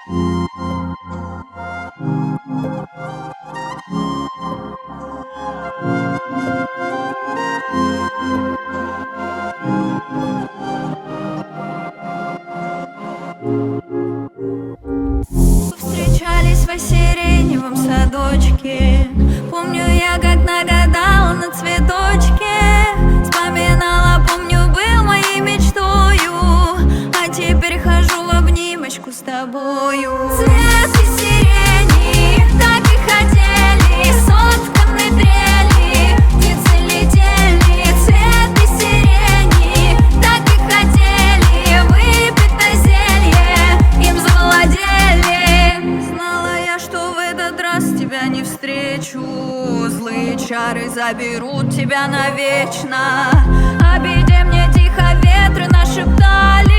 Встречались в осиреневом садочке. Помню я, как нагадала на цветочке. Вспоминала, помню, был моей мечтою. А теперь хожу в обнимочку с тобою. Цветы сирени так и хотели, сотканы трели, птицы летели. Цветы сирени так и хотели, выпито зелье, им завладели. Знала я, что в этот раз тебя не встречу. Злые чары заберут тебя навечно. О беде мне тихо ветры нашептали.